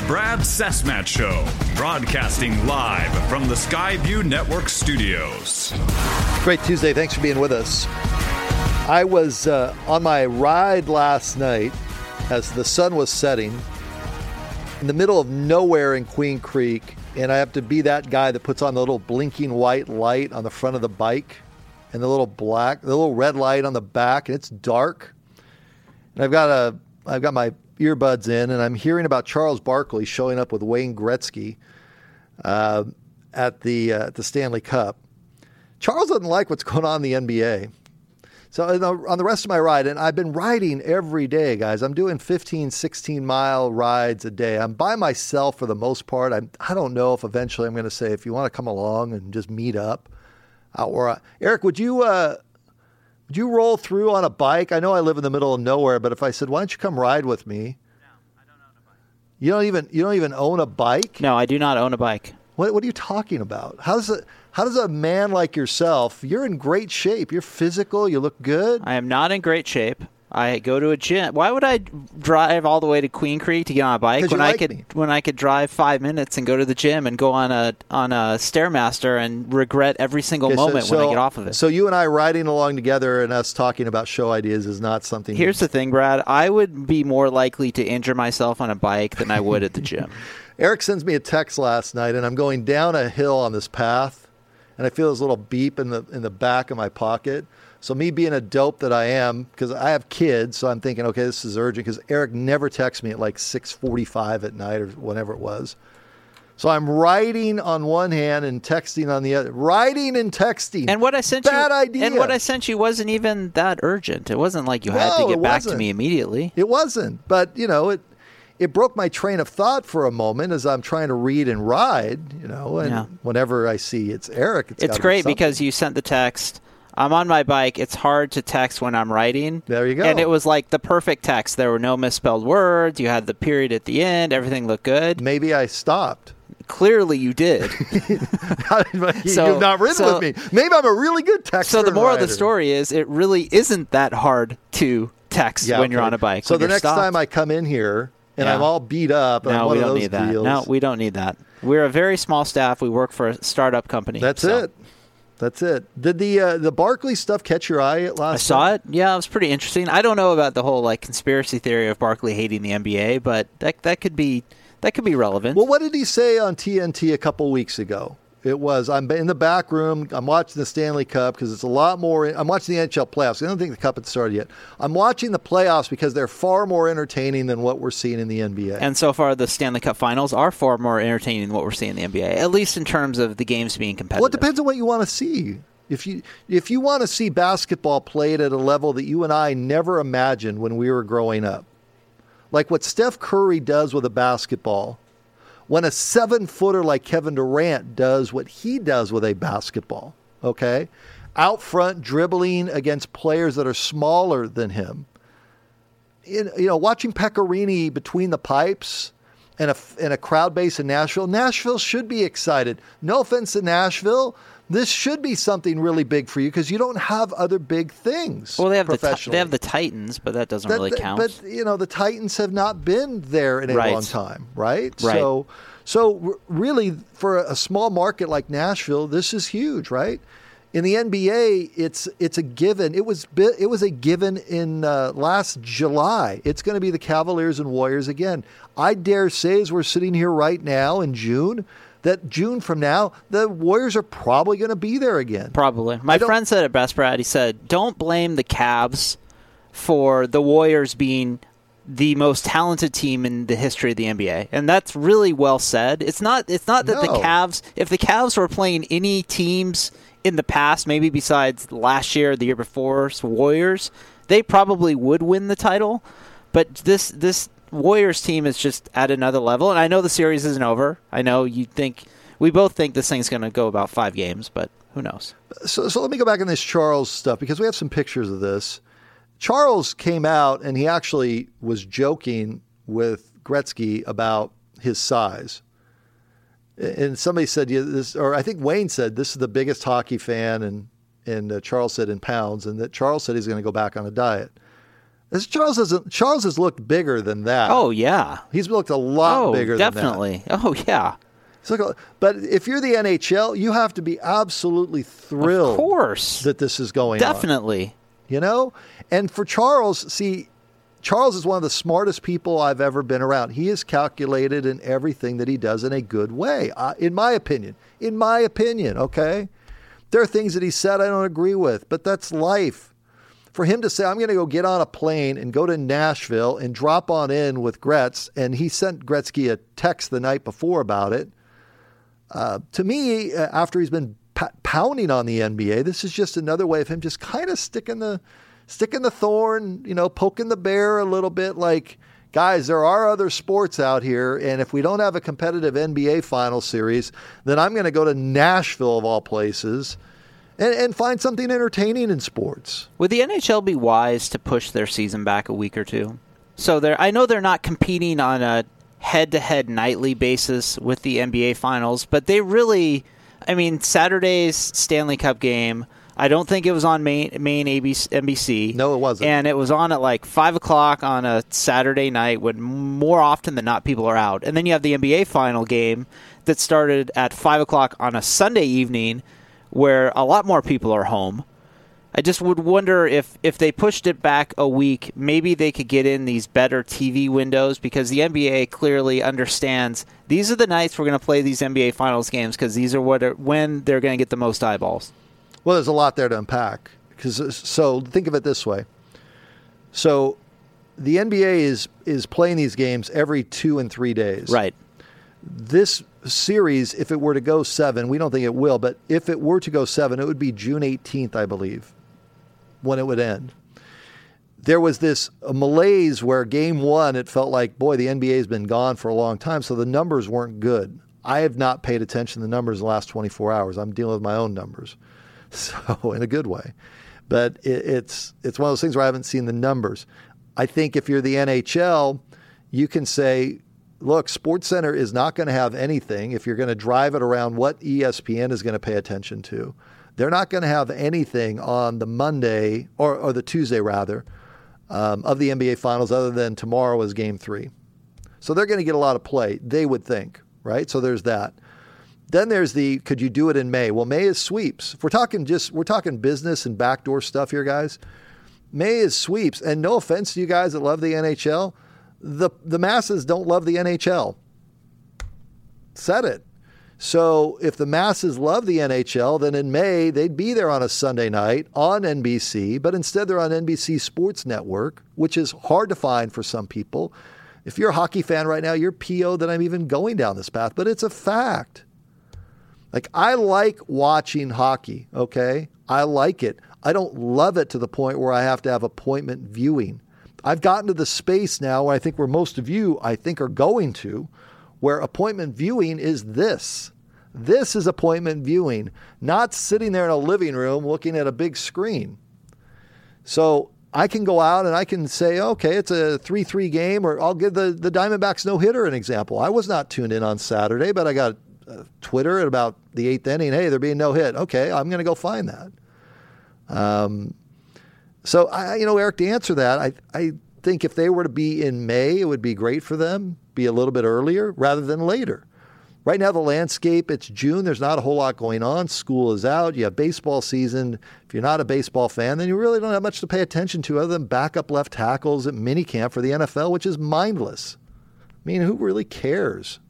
Brad Cessmat Show, broadcasting live from the Skyview Network studios. Great Tuesday. Thanks for being with us. I was on my ride last night as the sun was setting in the middle of nowhere in Queen Creek, and I have to be that guy that puts on the little blinking white light on the front of the bike and the little red light on the back, and it's dark. And I've got my earbuds in, and I'm hearing about Charles Barkley showing up with Wayne Gretzky at the Stanley Cup. Charles doesn't like what's going on in the NBA. So on the rest of my ride, and I've been riding every day, guys. I'm doing 15, 16-mile rides a day. I'm by myself for the most part. I don't know if eventually I'm going to say, if you want to come along and just meet up. Eric, would you roll through on a bike? I know I live in the middle of nowhere, but if I said, why don't you come ride with me? No, I don't own a bike. You don't even own a bike? No, I do not own a bike. What are you talking about? How does a man like yourself, you're in great shape. You're physical. You look good. I am not in great shape. I go to a gym. Why would I drive all the way to Queen Creek to get on a bike when I could drive 5 minutes and go to the gym and go on a Stairmaster and regret every single moment when I get off of it? So you and I riding along together and us talking about show ideas is not something. Here's the thing, Brad. I would be more likely to injure myself on a bike than I would at the gym. Eric sends me a text last night, and I'm going down a hill on this path, and I feel this little beep in the back of my pocket. So me being a dope that I am, because I have kids, so I'm thinking, okay, this is urgent, because Eric never texts me at like 6:45 at night or whenever it was. So I'm writing on one hand and texting on the other. Writing and texting. And what I sent Bad idea. And what I sent you wasn't even that urgent. It wasn't like you had to get back to me immediately. It wasn't. But, it broke my train of thought for a moment as I'm trying to read and ride, and whenever I see it's Eric, it's great because you sent the text. I'm on my bike. It's hard to text when I'm writing. There you go. And it was like the perfect text. There were no misspelled words. You had the period at the end. Everything looked good. Maybe I stopped. Clearly you did. You've not ridden with me. Maybe I'm a really good texter. So the moral of the story is it really isn't that hard to text when you're on a bike. So the next time I come in here and I'm all beat up. No, we don't need that. No, we don't need that. We're a very small staff. We work for a startup company. That's it. Did the Barkley stuff catch your eye last night? I saw it. Yeah, it was pretty interesting. I don't know about the whole conspiracy theory of Barkley hating the NBA, but that could be relevant. Well, what did he say on TNT a couple weeks ago? It was, I'm in the back room, I'm watching the Stanley Cup because it's a lot more, I'm watching the NHL playoffs. I don't think the Cup had started yet. I'm watching the playoffs because they're far more entertaining than what we're seeing in the NBA. And so far, the Stanley Cup finals are far more entertaining than what we're seeing in the NBA, at least in terms of the games being competitive. Well, it depends on what you want to see. If you want to see basketball played at a level that you and I never imagined when we were growing up, like what Steph Curry does with a basketball, when a 7-footer like Kevin Durant does what he does with a basketball, okay? Out front, dribbling against players that are smaller than him. Watching Pecorini between the pipes and a crowd base in Nashville. Nashville should be excited. No offense to Nashville. This should be something really big for you because you don't have other big things. Well, they have the Titans, but that doesn't really count. But the Titans have not been there in a long time, right? Right. So really, for a small market like Nashville, this is huge, right? In the NBA, it's a given. It was a given in last July. It's going to be the Cavaliers and Warriors again. I dare say, as we're sitting here right now in June, that June from now, the Warriors are probably going to be there again. Probably. My friend said it best, Brad. He said, don't blame the Cavs for the Warriors being the most talented team in the history of the NBA. And that's really well said. It's not that the Cavs, if the Cavs were playing any teams in the past, maybe besides last year, the year before, Warriors, they probably would win the title. But this Warriors team is just at another level. And I know the series isn't over. I know we both think this thing's going to go about 5 games, but who knows? So let me go back on this Charles stuff because we have some pictures of this. Charles came out and he actually was joking with Gretzky about his size. And somebody said, or I think Wayne said, this is the biggest hockey fan, and Charles said in pounds, and that Charles said he's going to go back on a diet. Charles has looked bigger than that. Oh, yeah. He's looked a lot bigger definitely. than that. Oh, yeah. But if you're the NHL, you have to be absolutely thrilled of course. that this is going Definitely. on. And for Charles, Charles is one of the smartest people I've ever been around. He is calculated in everything that he does in a good way, in my opinion. Okay? There are things that he said I don't agree with, but that's life. For him to say, I'm going to go get on a plane and go to Nashville and drop on in with Gretz, and he sent Gretzky a text the night before about it. To me, after he's been pounding on the NBA, this is just another way of him just kind of sticking the thorn, poking the bear a little bit. Like, guys, there are other sports out here, and if we don't have a competitive NBA final series, then I'm going to go to Nashville of all places and find something entertaining in sports. Would the NHL be wise to push their season back a week or two? So I know they're not competing on a head-to-head nightly basis with the NBA Finals, but they really, Saturday's Stanley Cup game, I don't think it was on main NBC. No, it wasn't. And it was on at like 5 o'clock on a Saturday night when more often than not people are out. And then you have the NBA final game that started at 5 o'clock on a Sunday evening where a lot more people are home. I just would wonder if they pushed it back a week, maybe they could get in these better TV windows, because the NBA clearly understands these are the nights we're going to play these NBA Finals games because these are when they're going to get the most eyeballs. Well, there's a lot there to unpack. So think of it this way. So the NBA is playing these games every 2 and 3 days. Right. This series, if it were to go 7, we don't think it will, but if it were to go 7, it would be June 18th, I believe, when it would end. There was this malaise where game 1, it felt like, boy, the NBA has been gone for a long time, so the numbers weren't good. I have not paid attention to the numbers in the last 24 hours. I'm dealing with my own numbers, so in a good way. But it's one of those things where I haven't seen the numbers. I think if you're the NHL, you can say, look, SportsCenter is not going to have anything. If you're going to drive it around what ESPN is going to pay attention to, they're not going to have anything on the Monday or the Tuesday rather of the NBA Finals other than tomorrow is Game 3. So they're going to get a lot of play, they would think, right? So there's that. Then there's could you do it in May? Well, May is sweeps. If we're talking business and backdoor stuff here, guys. May is sweeps, and no offense to you guys that love the NHL. The masses don't love the NHL. Said it. So if the masses love the NHL, then in May, they'd be there on a Sunday night on NBC, but instead they're on NBC Sports Network, which is hard to find for some people. If you're a hockey fan right now, you're PO'd that I'm even going down this path, but it's a fact. Like, I like watching hockey, okay? I like it. I don't love it to the point where I have to have appointment viewing. I've gotten to the space now where I think where most of you, I think, are going to, where appointment viewing is this. This is appointment viewing, not sitting there in a living room looking at a big screen. So I can go out and I can say, okay, it's a 3-3 game, or I'll give the Diamondbacks no-hitter an example. I was not tuned in on Saturday, but I got Twitter at about the 8th inning. Hey, they're being no-hit. Okay, I'm going to go find that. So, Eric, to answer that, I think if they were to be in May, it would be great for them, be a little bit earlier rather than later. Right now, the landscape, it's June. There's not a whole lot going on. School is out. You have baseball season. If you're not a baseball fan, then you really don't have much to pay attention to other than backup left tackles at minicamp for the NFL, which is mindless. I mean, who really cares?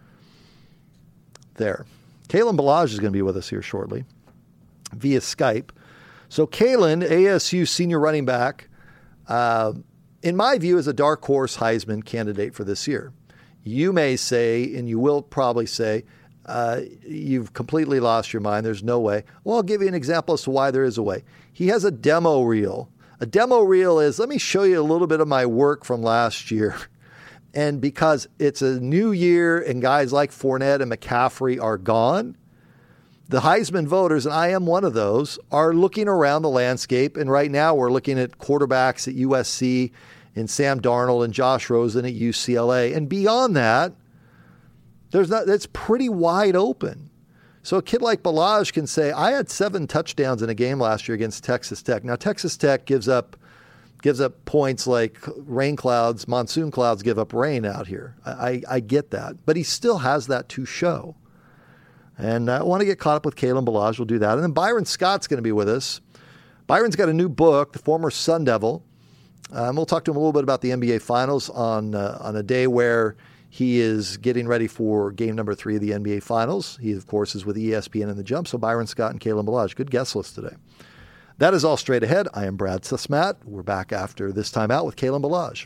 There. Kalen Ballage is going to be with us here shortly via Skype. So Kalen, ASU senior running back, in my view, is a dark horse Heisman candidate for this year. You may say, and you will probably say, you've completely lost your mind. There's no way. Well, I'll give you an example as to why there is a way. He has a demo reel. A demo reel is, let me show you a little bit of my work from last year. And because it's a new year and guys like Fournette and McCaffrey are gone, the Heisman voters, and I am one of those, are looking around the landscape. And right now we're looking at quarterbacks at USC and Sam Darnold and Josh Rosen at UCLA. And beyond that, that's pretty wide open. So a kid like Ballage can say, I had 7 touchdowns in a game last year against Texas Tech. Now, Texas Tech gives up gives up points like rain clouds, monsoon clouds give up rain out here. I get that. But he still has that to show. And I want to get caught up with Kalen Ballage. We'll do that. And then Byron Scott's going to be with us. Byron's got a new book, The Former Sun Devil. We'll talk to him a little bit about the NBA Finals on a day where he is getting ready for game number 3 of the NBA Finals. He, of course, is with ESPN in The Jump. So Byron Scott and Kalen Ballage. Good guest list today. That is all straight ahead. I am Brad Susmat. We're back after this time out with Kalen Ballage.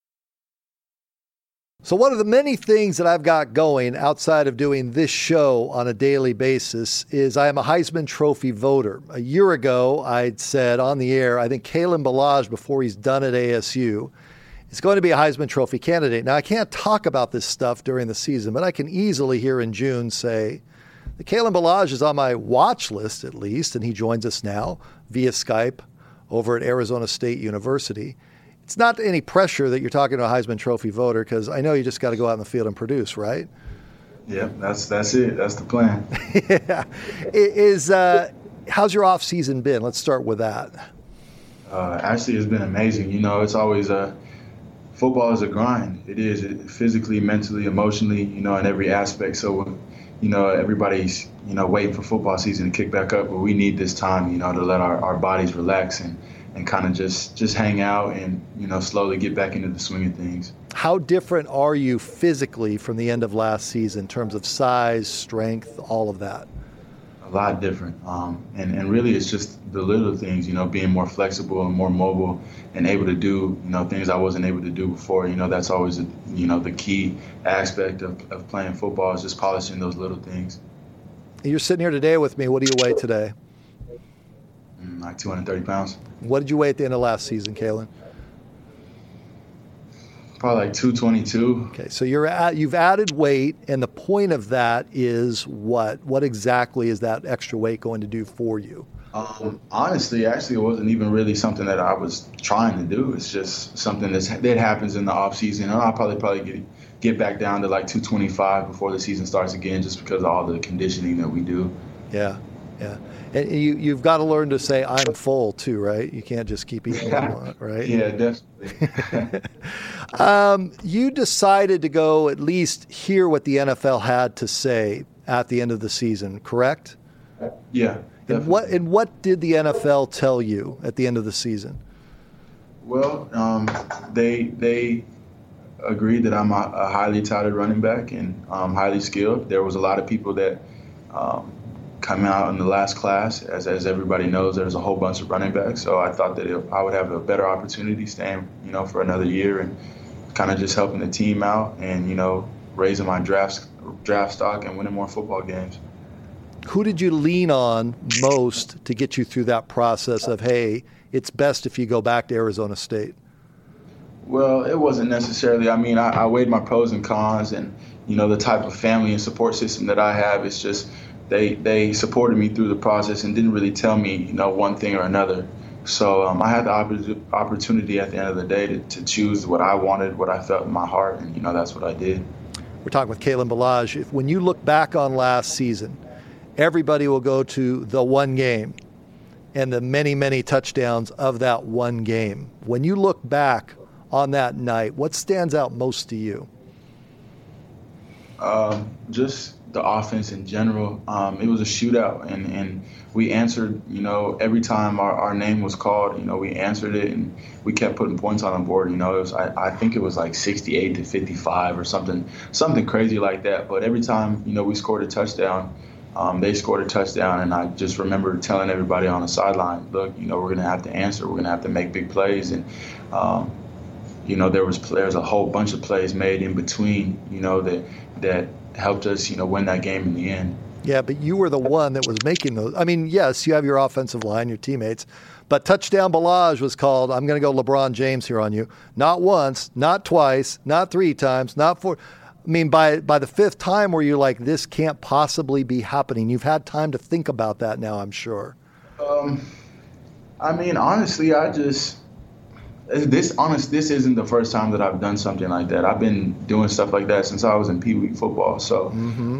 So one of the many things that I've got going outside of doing this show on a daily basis is I am a Heisman Trophy voter. A year ago, I'd said on the air, I think Kalen Ballage, before he's done at ASU, is going to be a Heisman Trophy candidate. Now, I can't talk about this stuff during the season, but I can easily here in June say that Kalen Ballage is on my watch list at least, and he joins us now via Skype over at Arizona State University. It's not any pressure that you're talking to a Heisman Trophy voter because I know you just got to go out in the field and produce, right? Yeah, that's it. That's the plan. Yeah. How's your off season been? Let's start with that. Actually, it's been amazing. It's always football is a grind. It is physically, mentally, emotionally, in every aspect. So, everybody's, waiting for football season to kick back up, but we need this time, to let our bodies relax and kind of just hang out and, slowly get back into the swing of things. How different are you physically from the end of last season in terms of size, strength, all of that? A lot different. And really it's just the little things, being more flexible and more mobile and able to do, things I wasn't able to do before. That's always, the key aspect of playing football is just polishing those little things. You're sitting here today with me. What do you weigh today? Like 230 pounds. What did you weigh at the end of last season, Kalen? Probably like 222. Okay, so you've added weight, and the point of that is what? What exactly is that extra weight going to do for you? Honestly, it wasn't even really something that I was trying to do. It's just something that happens in the off season. And I'll probably get back down to like 225 before the season starts again, just because of all the conditioning that we do. Yeah. And you've got to learn to say I'm full too, right? You can't just keep eating what you want, right? Yeah, definitely. You decided to go at least hear what the NFL had to say at the end of the season, correct? Yeah, definitely. And what did the NFL tell you at the end of the season? Well, they agreed that I'm a highly touted running back and highly skilled. There was a lot of people that come out in the last class. As everybody knows, there's a whole bunch of running backs. So I thought that I would have a better opportunity staying, for another year and kind of just helping the team out and, raising my draft stock and winning more football games. Who did you lean on most to get you through that process of, hey, it's best if you go back to Arizona State? Well, it wasn't necessarily. I weighed my pros and cons and, the type of family and support system that I have. It's just they supported me through the process and didn't really tell me, one thing or another. So I had the opportunity at the end of the day to choose what I wanted, what I felt in my heart, and, that's what I did. We're talking with Kalen Ballage. When you look back on last season, everybody will go to the one game and the many, many touchdowns of that one game. When you look back on that night, what stands out most to you? Just the offense in general. It was a shootout, and we answered, every time our name was called, we answered it, and we kept putting points on the board. It was, I think it was like 68 to 55 or something crazy like that. But every time, we scored a touchdown, they scored a touchdown, and I just remember telling everybody on the sideline, look, we're going to have to answer. We're going to have to make big plays. And, there's a whole bunch of plays made in between, that helped us, win that game in the end. Yeah, but you were the one that was making those. Yes, you have your offensive line, your teammates, but touchdown Ballage was called. I'm going to go LeBron James here on you. Not once, not twice, not 3 times, not 4. By the 5th time were you like, this can't possibly be happening? You've had time to think about that now, I'm sure. Honestly, this isn't the first time that I've done something like that. I've been doing stuff like that since I was in Pee Wee football. So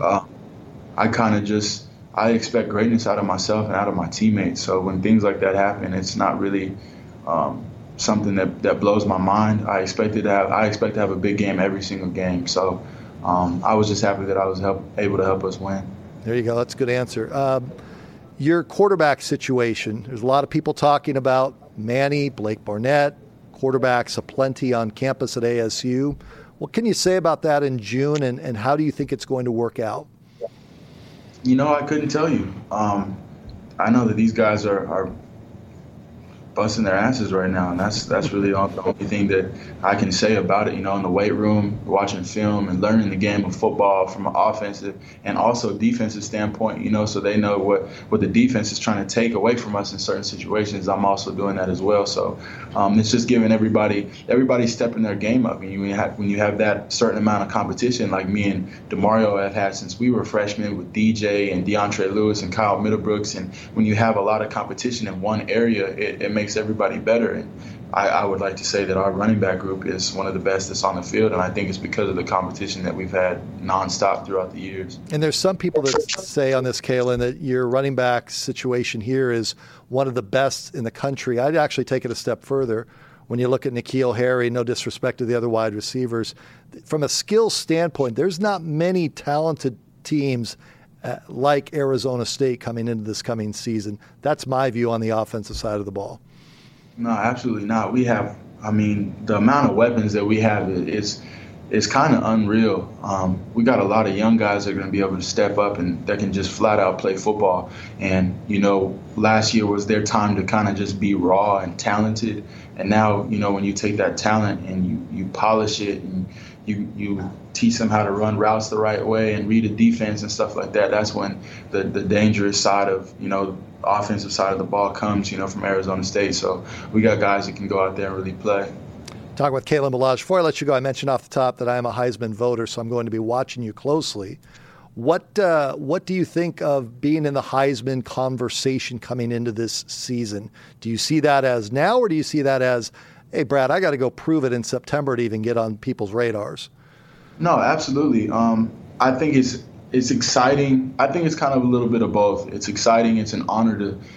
I expect greatness out of myself and out of my teammates. So when things like that happen, it's not really something that blows my mind. I expect to have a big game every single game. So I was just happy that I was able to help us win. There you go. That's a good answer. Your quarterback situation, there's a lot of people talking about Manny, Blake Barnett, quarterbacks aplenty on campus at ASU. What can you say about that in June, and how do you think it's going to work out? I couldn't tell you. I know that these guys are busting their asses right now, and that's really the only thing that I can say about it. In the weight room, watching film and learning the game of football from an offensive and also defensive standpoint, so they know what the defense is trying to take away from us in certain situations. I'm also doing that as well. So it's just giving everybody stepping their game up. And when you have that certain amount of competition, like me and DeMario have had since we were freshmen with DJ and DeAndre Lewis and Kyle Middlebrooks, and when you have a lot of competition in one area, it makes everybody better. And I would like to say that our running back group is one of the best that's on the field, and I think it's because of the competition that we've had nonstop throughout the years. And there's some people that say on this, Kalen, that your running back situation here is one of the best in the country. I'd actually take it a step further. When you look at N'Keal Harry, no disrespect to the other wide receivers, from a skill standpoint, there's not many talented teams like Arizona State coming into this coming season. That's my view on the offensive side of the ball. No, absolutely not. We have, the amount of weapons that we have is kind of unreal. We got a lot of young guys that are going to be able to step up and that can just flat out play football. And, last year was their time to kind of just be raw and talented. And now, when you take that talent and you polish it and you teach them how to run routes the right way and read a defense and stuff like that, that's when the dangerous side of, offensive side of the ball comes, from Arizona State. So we got guys that can go out there and really play. Talking with Kalen Ballage. Before I let you go, I mentioned off the top that I am a Heisman voter, so I'm going to be watching you closely. What do you think of being in the Heisman conversation coming into this season? Do you see that as now, or do you see that as, hey, Brad, I got to go prove it in September to even get on people's radars? No, absolutely. I think it's exciting. I think it's kind of a little bit of both. It's exciting. It's an honor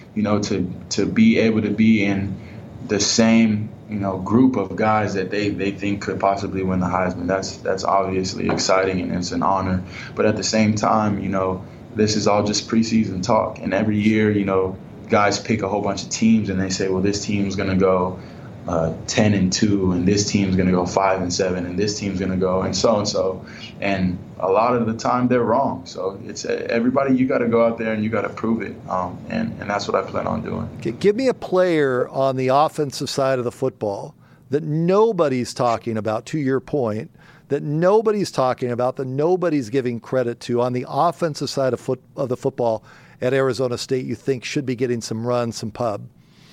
to be able to be in the same group of guys that they think could possibly win the Heisman. That's obviously exciting, and it's an honor. But at the same time, this is all just preseason talk. And every year, guys pick a whole bunch of teams and they say, well, this team's going to go 10-2, and this team's going to go 5-7, and this team's going to go and so. And a lot of the time they're wrong. So it's everybody, you got to go out there and you got to prove it. And that's what I plan on doing. Give me a player on the offensive side of the football that nobody's talking about, to your point, that nobody's talking about, that nobody's giving credit to on the offensive side of the football at Arizona State you think should be getting some run, some pub.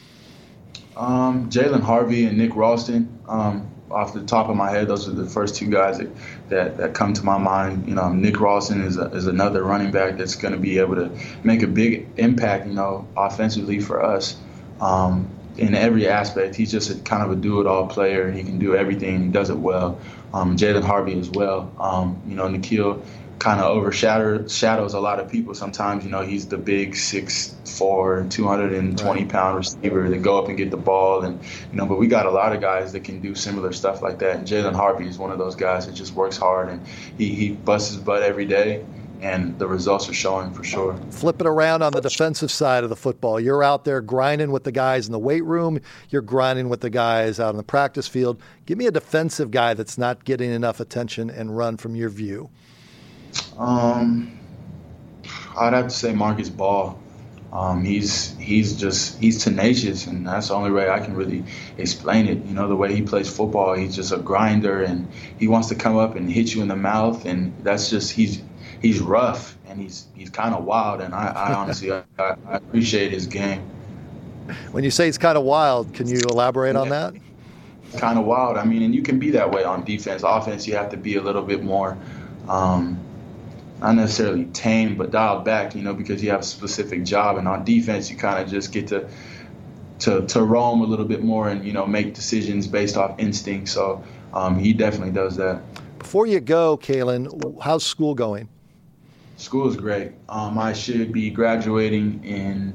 Jalen Harvey and Nick Ralston. Off the top of my head, those are the first two guys that come to my mind. Nick Ralston is another running back that's going to be able to make a big impact, offensively for us in every aspect. He's just a kind of a do-it-all player. He can do everything. He does it well. Jalen Harvey as well. N'Keal kind of overshadows a lot of people sometimes. He's the big 6'4", 220-pound receiver that go up and get the ball. And, but we got a lot of guys that can do similar stuff like that. And Jalen Harvey is one of those guys that just works hard, and he busts his butt every day, and the results are showing for sure. Flip it around on the defensive side of the football. You're out there grinding with the guys in the weight room. You're grinding with the guys out on the practice field. Give me a defensive guy that's not getting enough attention and run from your view. I'd have to say Marcus Ball. He's tenacious, and that's the only way I can really explain it. The way he plays football, he's just a grinder, and he wants to come up and hit you in the mouth, and that's just he's rough, and he's kind of wild, and I honestly I appreciate his game. When you say he's kind of wild, can you elaborate on that? Kind of wild. And you can be that way on defense. Offense, you have to be a little bit more. Not necessarily tame, but dialed back, because you have a specific job. And on defense, you kind of just get to roam a little bit more and, make decisions based off instinct. So he definitely does that. Before you go, Kalen, how's school going? School is great. I should be graduating in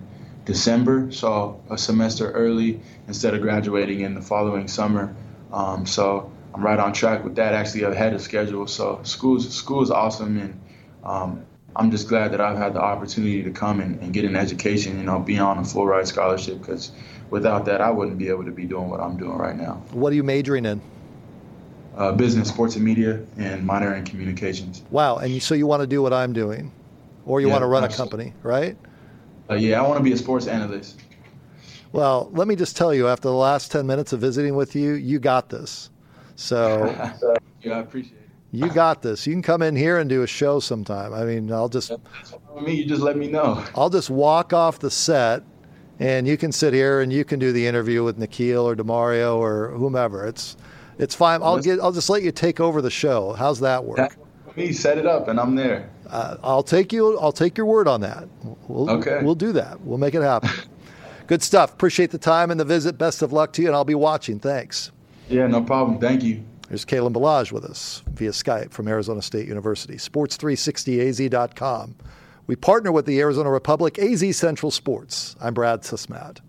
December, so a semester early instead of graduating in the following summer. So I'm right on track with that, actually ahead of schedule. So school is awesome, and I'm just glad that I've had the opportunity to come and get an education, be on a full ride scholarship, because without that, I wouldn't be able to be doing what I'm doing right now. What are you majoring in? Business, sports, and media, and minor in communications. Wow, and so you want to do what I'm doing, or you want to run a company, right? Yeah, I want to be a sports analyst. Well, let me just tell you, after the last 10 minutes of visiting with you, you got this. So yeah, I appreciate it. You got this. You can come in here and do a show sometime. I mean, that's me. You just let me know. I'll just walk off the set, and you can sit here and you can do the interview with Nikhil or DeMario or whomever. It's fine. I'll just let you take over the show. How's that work? Me, set it up, and I'm there. I'll take your word on that. Okay. We'll do that. We'll make it happen. Good stuff. Appreciate the time and the visit. Best of luck to you, and I'll be watching. Thanks. Yeah, no problem. Thank you. There's Kalen Ballage with us via Skype from Arizona State University. Sports360az.com. We partner with the Arizona Republic, AZ Central Sports. I'm Brad Susmat.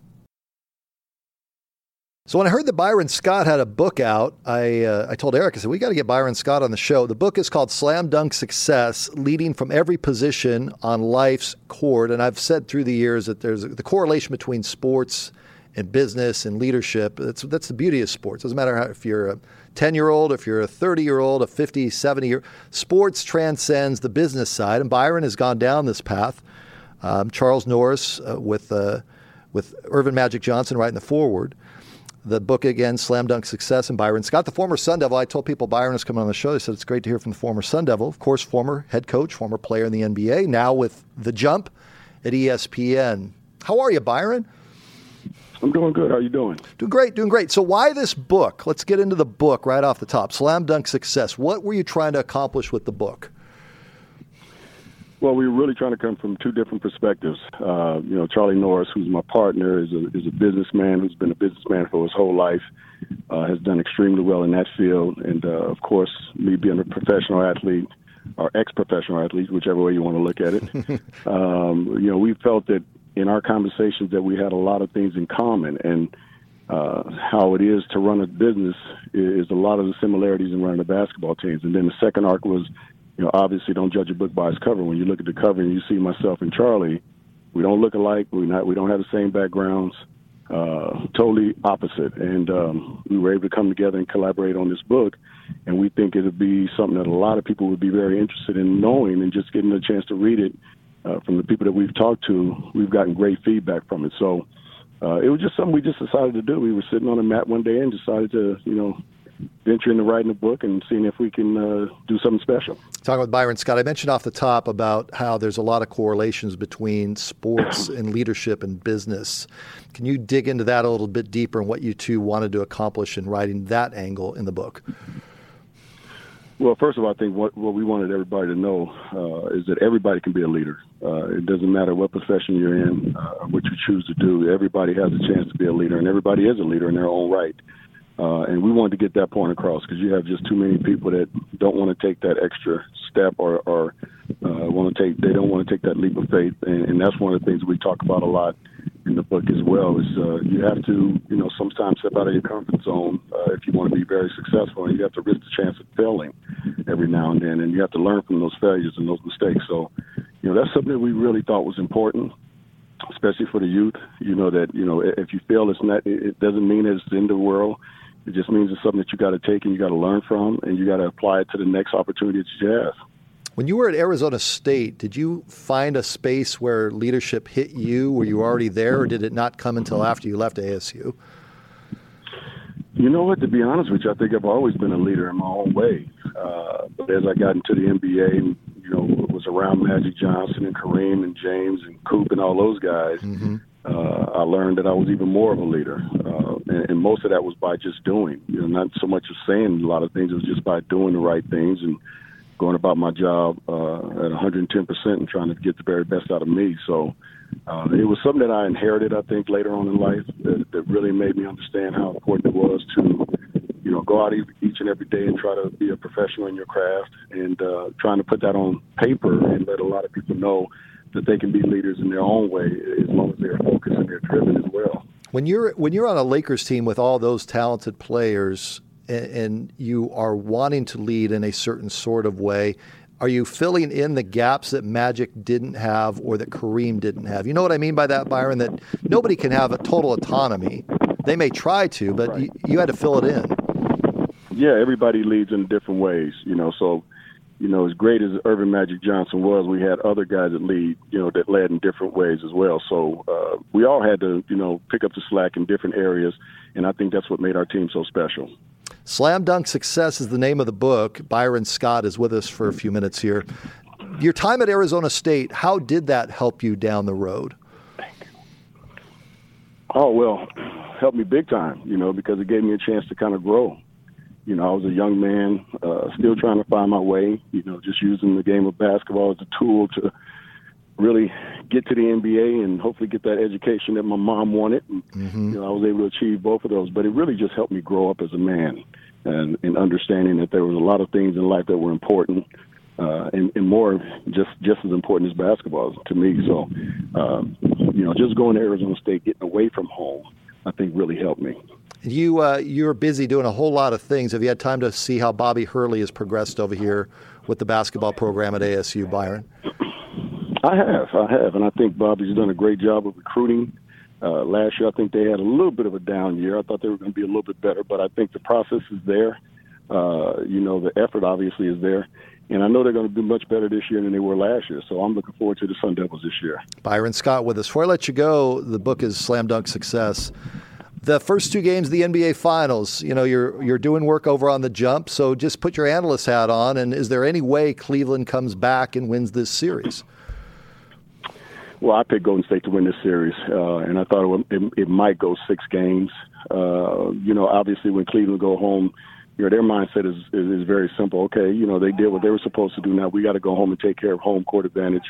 So when I heard that Byron Scott had a book out, I told Eric, I said, we got to get Byron Scott on the show. The book is called Slam Dunk Success, Leading from Every Position on Life's Court. And I've said through the years that there's the correlation between sports and business and leadership. That's the beauty of sports. It doesn't matter if you're a 10-year-old, if you're a 30-year-old, a 50, 70-year. Sports transcends the business side, and Byron has gone down this path. Charles Norris with Earvin Magic Johnson writing the foreword. The book, again, Slam Dunk Success, and Byron Scott, the former Sun Devil. I told people Byron is coming on the show. They said it's great to hear from the former Sun Devil. Of course, former head coach, former player in the NBA, now with The Jump at ESPN. How are you, Byron? I'm doing good. How are you doing? Doing great. So why this book? Let's get into the book right off the top. Slam Dunk Success. What were you trying to accomplish with the book? Well, we were really trying to come from two different perspectives. Charlie Norris, who's my partner, is a businessman who's been a businessman for his whole life, has done extremely well in that field. And, of course, me being a professional athlete or ex-professional athlete, whichever way you want to look at it, we felt that in our conversations that we had a lot of things in common. And how it is to run a business is a lot of the similarities in running the basketball teams. And then the second arc was, obviously don't judge a book by its cover. When you look at the cover and you see myself and Charlie, we don't look alike. We don't have the same backgrounds, totally opposite. And we were able to come together and collaborate on this book. And we think it would be something that a lot of people would be very interested in knowing, and just getting a chance to read it from the people that we've talked to. We've gotten great feedback from it. So it was just something we just decided to do. We were sitting on a mat one day and decided to, venture into writing a book and seeing if we can do something special. Talking with Byron Scott, I mentioned off the top about how there's a lot of correlations between sports and leadership and business. Can you dig into that a little bit deeper and what you two wanted to accomplish in writing that angle in the book? Well, first of all, I think what we wanted everybody to know is that everybody can be a leader. It doesn't matter what profession you're in, what you choose to do. Everybody has a chance to be a leader, and everybody is a leader in their own right. And we wanted to get that point across, because you have just too many people that don't want to take that extra step or they don't want to take that leap of faith. And that's one of the things we talk about a lot in the book as well, is you have to, sometimes step out of your comfort zone if you want to be very successful, and you have to risk the chance of failing every now and then, and you have to learn from those failures and those mistakes. So, that's something that we really thought was important, especially for the youth. If you fail, it doesn't mean it's the end of the world. It just means it's something that you got to take and you got to learn from, and you got to apply it to the next opportunity that you have. When you were at Arizona State, did you find a space where leadership hit you? Were you already there, or did it not come until after you left ASU? You know what? To be honest with you, I think I've always been a leader in my own way. But as I got into the NBA, was around Magic Johnson and Kareem and James and Coop and all those guys, I learned that I was even more of a leader. And most of that was by just doing, not so much as saying a lot of things. It was just by doing the right things and going about my job at 110% and trying to get the very best out of me. So it was something that I inherited, I think, later on in life that really made me understand how important it was to, go out each and every day and try to be a professional in your craft, and trying to put that on paper and let a lot of people know that they can be leaders in their own way as long as they're focused and they're driven as well. When you're on a Lakers team with all those talented players and you are wanting to lead in a certain sort of way, are you filling in the gaps that Magic didn't have or that Kareem didn't have? You know what I mean by that, Byron? That nobody can have a total autonomy. They may try to, but right. you had to fill it in. Yeah, everybody leads in different ways, so, as great as Earvin Magic Johnson was, we had other guys that that led in different ways as well. So we all had to, pick up the slack in different areas, and I think that's what made our team so special. Slam Dunk Success is the name of the book. Byron Scott is with us for a few minutes here. Your time at Arizona State, how did that help you down the road? Oh, well, helped me big time, because it gave me a chance to kind of grow. I was a young man, still trying to find my way, just using the game of basketball as a tool to really get to the NBA and hopefully get that education that my mom wanted. And, I was able to achieve both of those. But it really just helped me grow up as a man and understanding that there was a lot of things in life that were important and more just as important as basketball to me. So, just going to Arizona State, getting away from home, I think really helped me. You're busy doing a whole lot of things. Have you had time to see how Bobby Hurley has progressed over here with the basketball program at ASU, Byron? I have, and I think Bobby's done a great job of recruiting. Last year, I think they had a little bit of a down year. I thought they were going to be a little bit better, but I think the process is there. The effort obviously is there. And I know they're going to do much better this year than they were last year. So I'm looking forward to the Sun Devils this year. Byron Scott with us. Before I let you go, the book is Slam Dunk Success. The first two games of the NBA Finals, you're doing work over on the Jump, so just put your analyst hat on. And is there any way Cleveland comes back and wins this series? Well, I picked Golden State to win this series, and I thought it might go 6 games. Obviously when Cleveland go home, their mindset is very simple. Okay, they did what they were supposed to do. Now we got to go home and take care of home court advantage,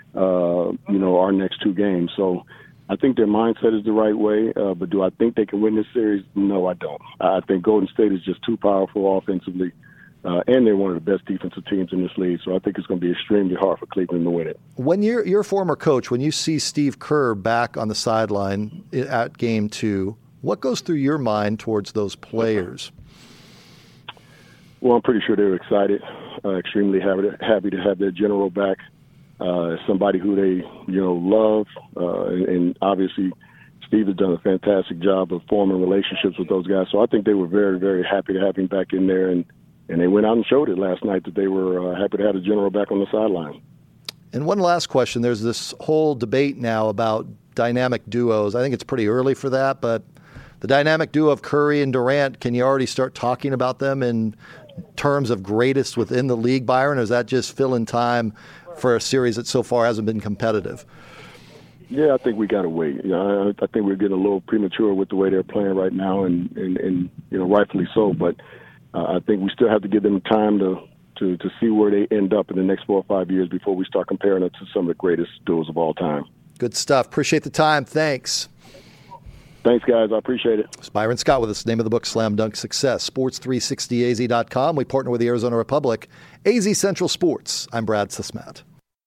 our next 2 games. So I think their mindset is the right way, but do I think they can win this series? No, I don't. I think Golden State is just too powerful offensively, and they're one of the best defensive teams in this league, so I think it's going to be extremely hard for Cleveland to win it. When you're a former coach, when you see Steve Kerr back on the sideline at Game 2, what goes through your mind towards those players? Well, I'm pretty sure they're excited, extremely happy to have their general back. Somebody who they, love, and obviously Steve has done a fantastic job of forming relationships with those guys. So I think they were very, very happy to have him back in there, and they went out and showed it last night that they were happy to have the general back on the sideline. And one last question. There's this whole debate now about dynamic duos. I think it's pretty early for that, but the dynamic duo of Curry and Durant, can you already start talking about them in terms of greatest within the league, Byron, or is that just filling time for a series that so far hasn't been competitive? Yeah, I think we got to wait. I think we're getting a little premature with the way they're playing right now, and rightfully so. But I think we still have to give them time to see where they end up in the next 4 or 5 years before we start comparing it to some of the greatest duos of all time. Good stuff. Appreciate the time. Thanks. Thanks, guys. I appreciate it. It's Byron Scott with us. Name of the book, Slam Dunk Success. Sports360az.com. We partner with the Arizona Republic. AZ Central Sports. I'm Brad Sismat.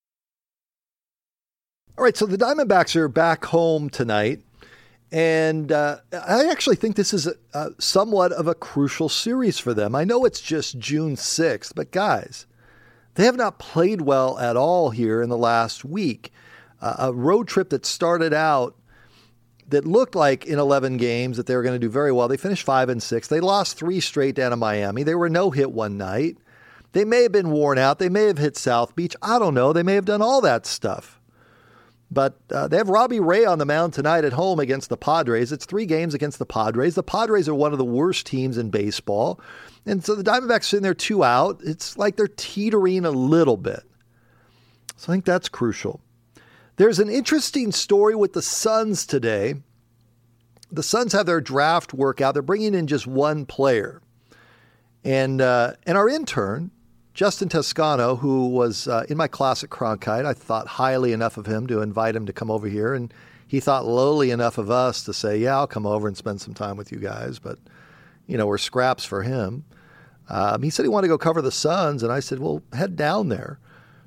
All right, so the Diamondbacks are back home tonight, and I actually think this is somewhat of a crucial series for them. I know it's just June 6th, but guys, they have not played well at all here in the last week. A road trip that started out that looked like in 11 games that they were going to do very well. They finished 5-6. They lost 3 straight down to Miami. They were no-hit one night. They may have been worn out. They may have hit South Beach. I don't know. They may have done all that stuff. But they have Robbie Ray on the mound tonight at home against the Padres. It's 3 games against the Padres. The Padres are one of the worst teams in baseball. And so the Diamondbacks sitting there 2 out. It's like they're teetering a little bit. So I think that's crucial. There's an interesting story with the Suns today. The Suns have their draft workout. They're bringing in just 1 player. And our intern, Justin Toscano, who was in my class at Cronkite, I thought highly enough of him to invite him to come over here. And he thought lowly enough of us to say, yeah, I'll come over and spend some time with you guys. But, we're scraps for him. He said he wanted to go cover the Suns. And I said, well, head down there.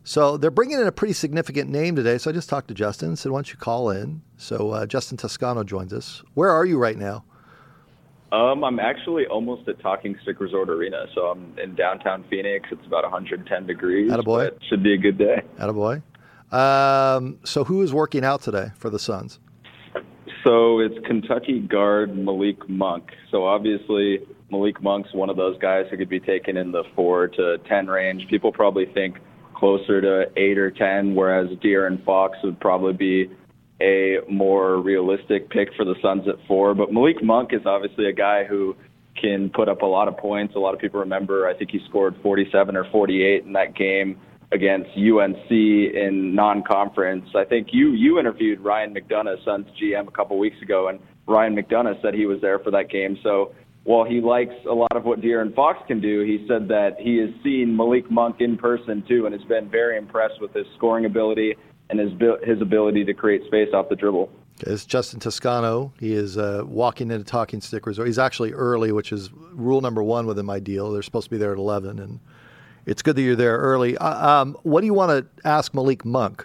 So they're bringing in a pretty significant name today. So I just talked to Justin and said, why don't you call in? So Justin Toscano joins us. Where are you right now? I'm actually almost at Talking Stick Resort Arena. So I'm in downtown Phoenix. It's about 110 degrees. Attaboy. It should be a good day. Attaboy. So who is working out today for the Suns? So it's Kentucky guard Malik Monk. So obviously Malik Monk's one of those guys who could be taken in the 4 to 10 range. People probably think closer to 8 or 10, whereas De'Aaron Fox would probably be a more realistic pick for the Suns at 4. But Malik Monk is obviously a guy who can put up a lot of points. A lot of people remember, I think he scored 47 or 48 in that game against UNC in non-conference. I think you interviewed Ryan McDonough, Suns GM, a couple weeks ago, and Ryan McDonough said he was there for that game. So while he likes a lot of what De'Aaron Fox can do, he said that he has seen Malik Monk in person too and has been very impressed with his scoring ability and his ability to create space off the dribble. It's Justin Toscano. He is walking into Talking Stick Resort. He's actually early, which is rule number 1 within my deal. They're supposed to be there at 11, and it's good that you're there early. What do you want to ask Malik Monk?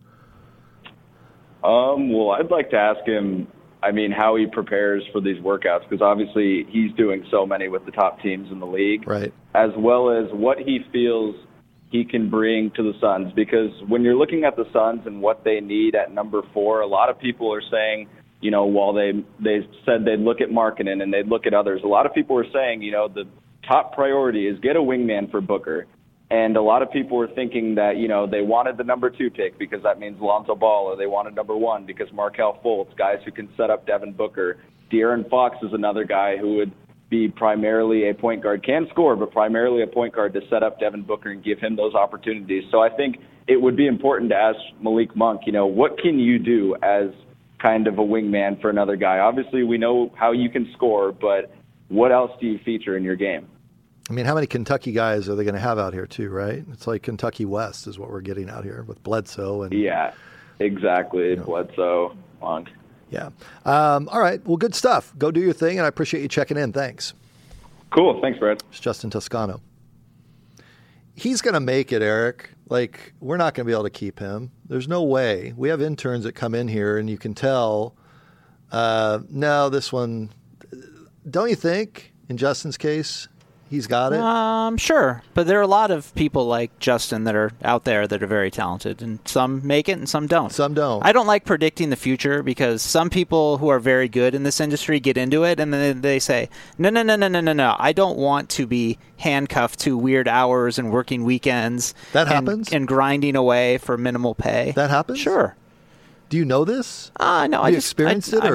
Well, I'd like to ask him, how he prepares for these workouts, because obviously he's doing so many with the top teams in the league, right? As well as what he feels he can bring to the Suns. Because when you're looking at the Suns and what they need at number 4, a lot of people are saying, while they said they'd look at Markkanen and they'd look at others, a lot of people are saying, the top priority is get a wingman for Booker. And a lot of people were thinking that, they wanted the number 2 pick because that means Lonzo Ball, or they wanted number 1 because Markelle Fultz, guys who can set up Devin Booker. De'Aaron Fox is another guy who would be primarily a point guard, can score, but primarily a point guard to set up Devin Booker and give him those opportunities. So I think it would be important to ask Malik Monk, what can you do as kind of a wingman for another guy? Obviously, we know how you can score, but what else do you feature in your game? How many Kentucky guys are they going to have out here too, right? It's like Kentucky West is what we're getting out here with Bledsoe. And yeah, exactly. Bledsoe, Monk. Yeah. All right. Well, good stuff. Go do your thing, and I appreciate you checking in. Thanks. Cool. Thanks, Brad. It's Justin Toscano. He's going to make it, Eric. We're not going to be able to keep him. There's no way. We have interns that come in here, and you can tell, no, this one, don't you think, in Justin's case, he's got it? Sure. But there are a lot of people like Justin that are out there that are very talented, and some make it and some don't. Some don't. I don't like predicting the future because some people who are very good in this industry get into it and then they say, no. I don't want to be handcuffed to weird hours and working weekends. That happens? And grinding away for minimal pay. That happens? Sure. Do you know this? No, Have you experienced it?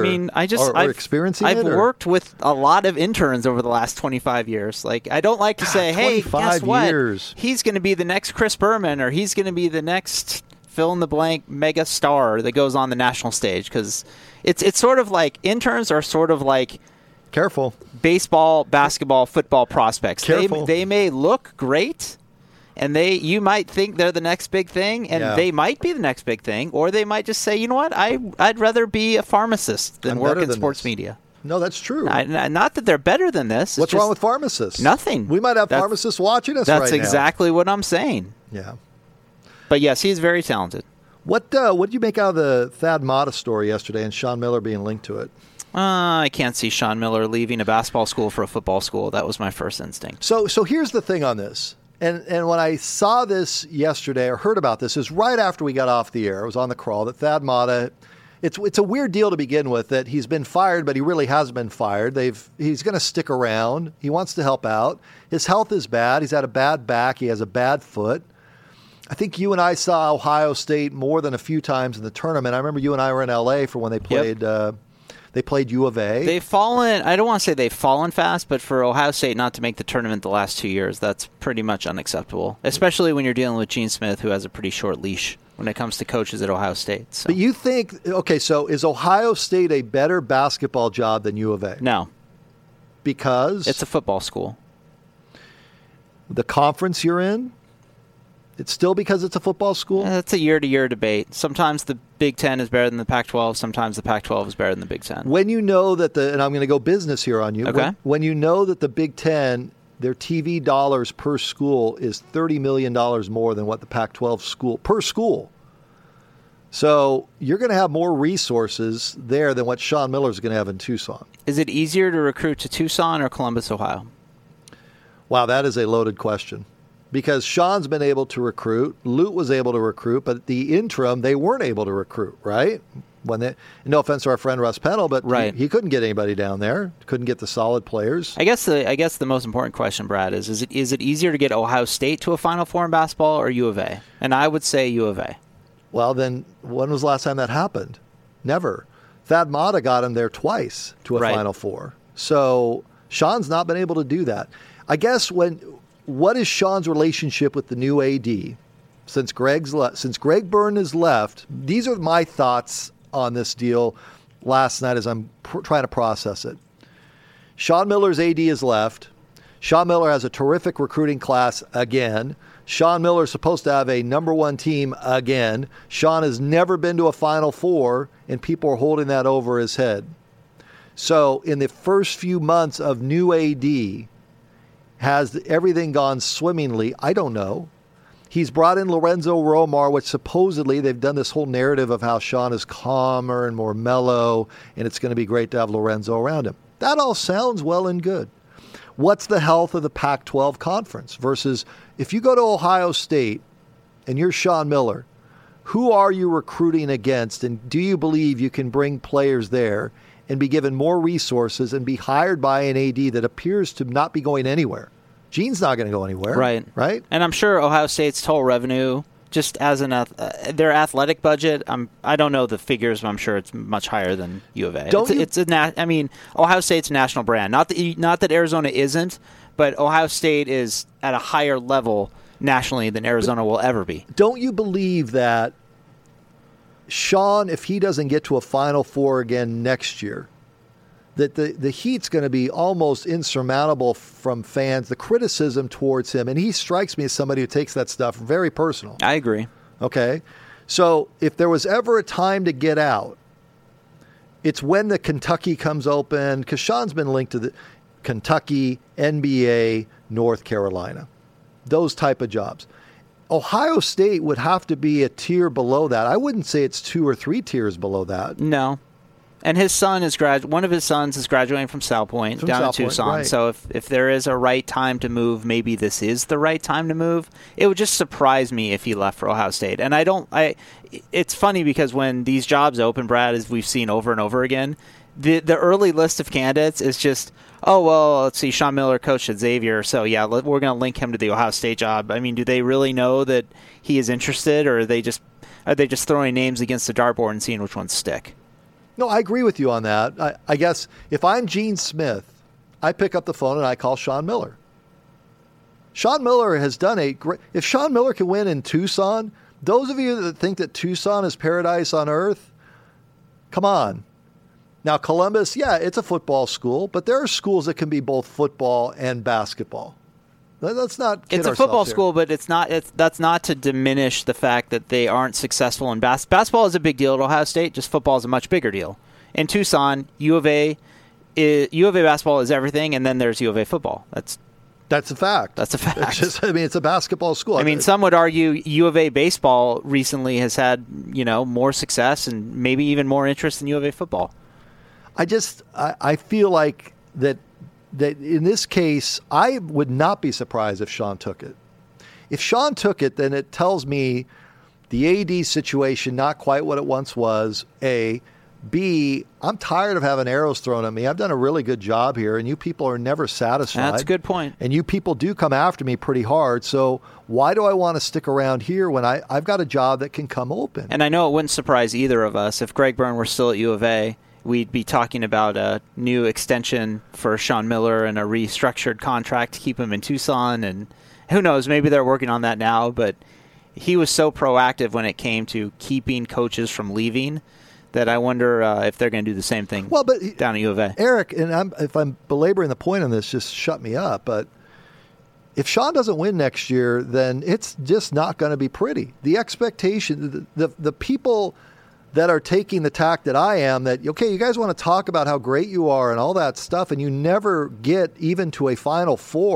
I've worked with a lot of interns over the last 25 years. I don't like to say, hey, guess what? Years. He's going to be the next Chris Berman, or he's going to be the next fill-in-the-blank mega star that goes on the national stage. Because it's sort of like interns are sort of like careful baseball, basketball, football prospects. Careful. They may look great. And you might think they're the next big thing, and they might be the next big thing, or they might just say, you know what, I'd rather be a pharmacist than work in sports media. No, that's true. Not that they're better than this. What's wrong with pharmacists? Nothing. We might have pharmacists watching us right now. That's exactly what I'm saying. Yeah. But yes, he's very talented. What did you make out of the Thad Matta story yesterday and Sean Miller being linked to it? I can't see Sean Miller leaving a basketball school for a football school. That was my first instinct. So here's the thing on this. And when I saw this yesterday or heard about this, is right after we got off the air. I was on the crawl that Thad Matta, it's a weird deal to begin with that he's been fired, but he really hasn't been fired. He's going to stick around. He wants to help out. His health is bad. He's had a bad back. He has a bad foot. I think you and I saw Ohio State more than a few times in the tournament. I remember you and I were in L.A. for when they played. Yep. They played U of A. They've fallen, I don't want to say they've fallen fast, but for Ohio State not to make the tournament the last 2 years, that's pretty much unacceptable, especially when you're dealing with Gene Smith, who has a pretty short leash when it comes to coaches at Ohio State. So. But you think, so is Ohio State a better basketball job than U of A? No. Because? It's a football school. The conference you're in? It's still because it's a football school? It's a year-to-year debate. Sometimes the Big Ten is better than the Pac-12. Sometimes the Pac-12 is better than the Big Ten. When you know that and I'm going to go business here on you. Okay. When you know that the Big Ten their TV dollars per school is $30 million more than what the Pac-12 school per school. So you're going to have more resources there than what Sean Miller is going to have in Tucson. Is it easier to recruit to Tucson or Columbus, Ohio? Wow, that is a loaded question. Because Sean's been able to recruit, Lute was able to recruit, but the interim, they weren't able to recruit, right? No offense to our friend Russ Pennell, but right. he couldn't get anybody down there. Couldn't get the solid players. I guess the most important question, Brad, is it easier to get Ohio State to a Final Four in basketball or U of A? And I would say U of A. Well, then when was the last time that happened? Never. Thad Matta got him there twice to a Final Four. So Sean's not been able to do that. I guess what is Sean's relationship with the new AD since Greg Byrne has left? These are my thoughts on this deal last night as I'm trying to process it. Sean Miller's AD has left. Sean Miller has a terrific recruiting class again. Sean Miller is supposed to have a number one team again. Sean has never been to a Final Four, and people are holding that over his head. So in the first few months of new AD, has everything gone swimmingly? I don't know. He's brought in Lorenzo Romar, which supposedly they've done this whole narrative of how Sean is calmer and more mellow, and it's going to be great to have Lorenzo around him. That all sounds well and good. What's the health of the Pac-12 conference versus if you go to Ohio State and you're Sean Miller, who are you recruiting against, and do you believe you can bring players there and be given more resources and be hired by an AD that appears to not be going anywhere? Gene's not going to go anywhere. Right? And I'm sure Ohio State's total revenue, just as their athletic budget, I don't know the figures, but I'm sure it's much higher than U of A. Ohio State's a national brand. Not that Arizona isn't, but Ohio State is at a higher level nationally than Arizona will ever be. Don't you believe that Sean, if he doesn't get to a Final Four again next year, that the heat's going to be almost insurmountable from fans, the criticism towards him, and he strikes me as somebody who takes that stuff very personal. I agree. Okay? So if there was ever a time to get out, it's when the Kentucky comes open, because Sean's been linked to the Kentucky, NBA, North Carolina, those type of jobs. Ohio State would have to be a tier below that. I wouldn't say it's 2 or 3 tiers below that. No. And his son one of his sons is graduating from South Point down in Tucson. Right. So if there is a right time to move, maybe this is the right time to move. It would just surprise me if he left for Ohio State. And it's funny because when these jobs open, Brad, as we've seen over and over again, the early list of candidates is just, oh, well, let's see, Sean Miller coached at Xavier, so yeah, we're going to link him to the Ohio State job. I mean, do they really know that he is interested, or are they just throwing names against the dartboard and seeing which ones stick? No, I agree with you on that. I guess if I'm Gene Smith, I pick up the phone and I call Sean Miller. Sean Miller has done a great... If Sean Miller can win in Tucson, those of you that think that Tucson is paradise on earth, come on. Now, Columbus, yeah, it's a football school, but there are schools that can be both football and basketball. Let's not kid It's a football here. school, but that's not to diminish the fact that they aren't successful in basketball. Is a big deal at Ohio State. Just football is a much bigger deal. In Tucson, U of A basketball is everything, and then there's U of A football. That's a fact. That's a fact. It's a basketball school. I mean, some would argue U of A baseball recently has had more success and maybe even more interest than U of A football. I feel like that in this case, I would not be surprised if Sean took it. If Sean took it, then it tells me the AD situation, not quite what it once was, A. B, I'm tired of having arrows thrown at me. I've done a really good job here, and you people are never satisfied. That's a good point. And you people do come after me pretty hard, so why do I want to stick around here when I've got a job that can come open? And I know it wouldn't surprise either of us if Greg Byrne were still at U of A. We'd be talking about a new extension for Sean Miller and a restructured contract to keep him in Tucson. And who knows, maybe they're working on that now. But he was so proactive when it came to keeping coaches from leaving that I wonder if they're going to do the same thing down at U of A. Eric, and if I'm belaboring the point on this, just shut me up. But if Sean doesn't win next year, then it's just not going to be pretty. The expectation, the people that are taking the tack that I am, that, okay, you guys want to talk about how great you are and all that stuff, and you never get even to a Final Four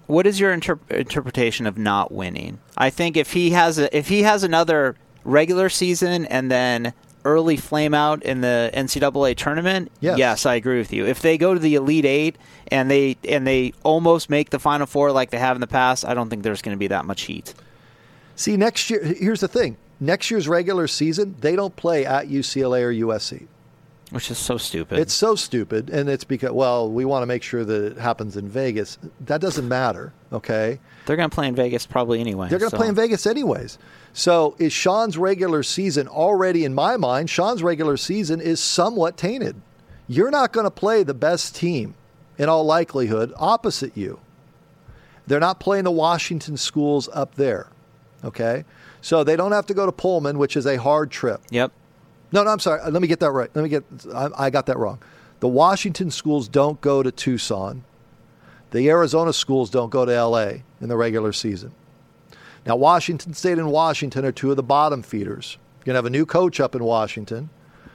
What is your interpretation of not winning? I think if he has another regular season and then early flame out in the NCAA tournament, yes, I agree with you. If they go to the Elite Eight and they almost make the Final Four like they have in the past, I don't think there's going to be that much heat. See, next year, here's the thing. Next year's regular season, they don't play at UCLA or USC. Which is so stupid. It's so stupid, and it's because, well, we want to make sure that it happens in Vegas. That doesn't matter, okay? They're going to play in Vegas probably anyway. They're going to play in Vegas anyways. So is Sean's regular season already, in my mind, Sean's regular season is somewhat tainted. You're not going to play the best team, in all likelihood, opposite you. They're not playing the Washington schools up there, okay? So they don't have to go to Pullman, which is a hard trip. Yep. No, I'm sorry. Let me get that right. I got that wrong. The Washington schools don't go to Tucson. The Arizona schools don't go to L.A. in the regular season. Now, Washington State and Washington are two of the bottom feeders. You're going to have a new coach up in Washington.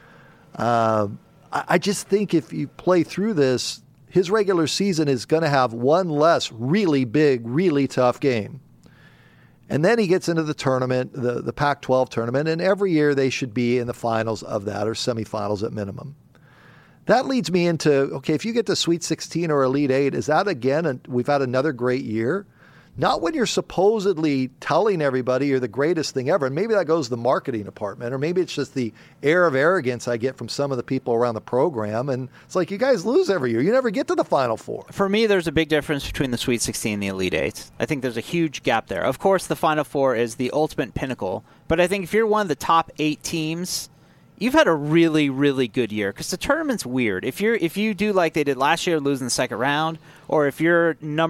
I just think if you play through this, his regular season is going to have one less really big, really tough game. And then he gets into the tournament, the Pac-12 tournament, and every year they should be in the finals of that or semifinals at minimum. That leads me into, okay, if you get to Sweet 16 or Elite 8, is that again, we've had another great year? Not when you're supposedly telling everybody you're the greatest thing ever. And maybe that goes to the marketing department, or maybe it's just the air of arrogance I get from some of the people around the program. And it's like, you guys lose every year. You never get to the Final Four. For me, there's a big difference between the Sweet 16 and the Elite 8. I think there's a huge gap there. Of course, the Final Four is the ultimate pinnacle. But I think if you're one of the top 8 teams, you've had a really, really good year, because the tournament's weird. If you do like they did last year, lose in the second round, or if you're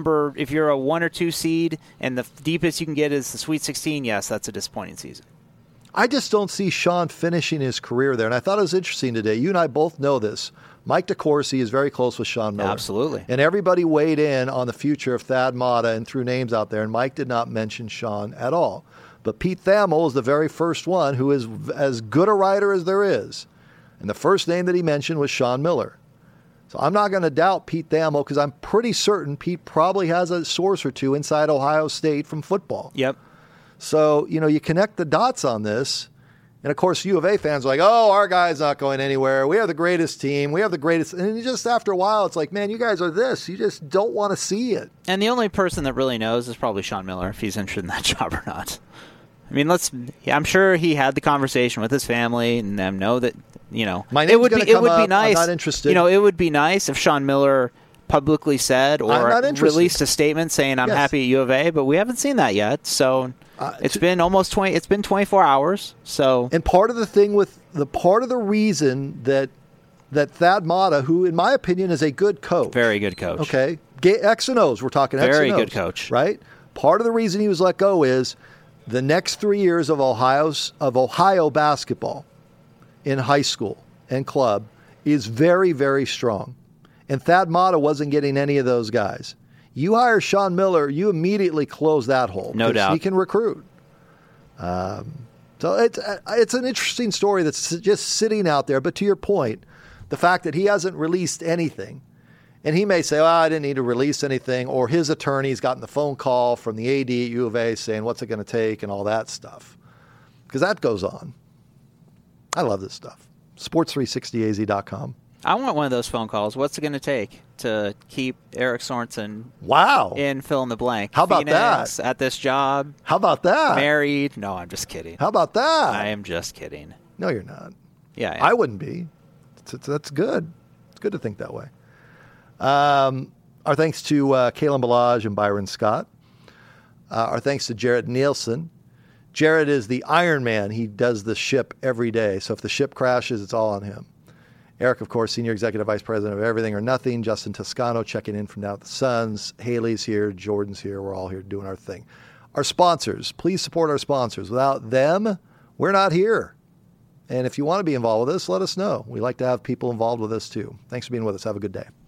a 1 or 2 seed and the deepest you can get is the Sweet 16, yes, that's a disappointing season. I just don't see Sean finishing his career there. And I thought it was interesting today. You and I both know this. Mike DeCourcy is very close with Sean Miller. Absolutely. And everybody weighed in on the future of Thad Matta and threw names out there, and Mike did not mention Sean at all. But Pete Thamel is the very first one who is as good a writer as there is. And the first name that he mentioned was Sean Miller. So I'm not going to doubt Pete Thamel, because I'm pretty certain Pete probably has a source or two inside Ohio State from football. Yep. So, you connect the dots on this. And, of course, U of A fans are like, oh, our guy's not going anywhere. We have the greatest team. We have the greatest. And just after a while, it's like, man, you guys are this. You just don't want to see it. And the only person that really knows is probably Sean Miller, if he's interested in that job or not. I mean, I'm sure he had the conversation with his family and them know that, my name's going to come up. Nice. I'm not interested. It would be nice if Sean Miller publicly said or released a statement saying, I'm happy at U of A, but we haven't seen that yet. So it's been it's been 24 hours. So, and part of the reason that Thad Matta, who in my opinion is a good coach. Very good coach. Okay. X and O's. We're talking X and O's. Very good coach. Right? Part of the reason he was let go is the next 3 years of Ohio basketball in high school and club is very, very strong. And Thad Matta wasn't getting any of those guys. You hire Sean Miller, you immediately close that hole. No doubt. He can recruit. So it's an interesting story that's just sitting out there. But to your point, the fact that he hasn't released anything, and he may say, well, I didn't need to release anything, or his attorney's gotten the phone call from the AD at U of A saying, what's it going to take, and all that stuff. Because that goes on. I love this stuff. Sports360az.com. I want one of those phone calls. What's it going to take to keep Eric Sorensen in fill in the blank? How about Phoenix, that? At this job. How about that? Married. No, I'm just kidding. How about that? I am just kidding. No, you're not. Yeah, I wouldn't be. That's good. It's good to think that way. Our thanks to Kalen Balaj and Byron Scott. Our thanks to Jared Nielsen. Jared is the Iron Man. He does the ship every day. So if the ship crashes, it's all on him. Eric, of course, Senior Executive Vice President of Everything or Nothing. Justin Toscano checking in from down at the Suns. Haley's here. Jordan's here. We're all here doing our thing. Our sponsors. Please support our sponsors. Without them, we're not here. And if you want to be involved with us, let us know. We like to have people involved with us, too. Thanks for being with us. Have a good day.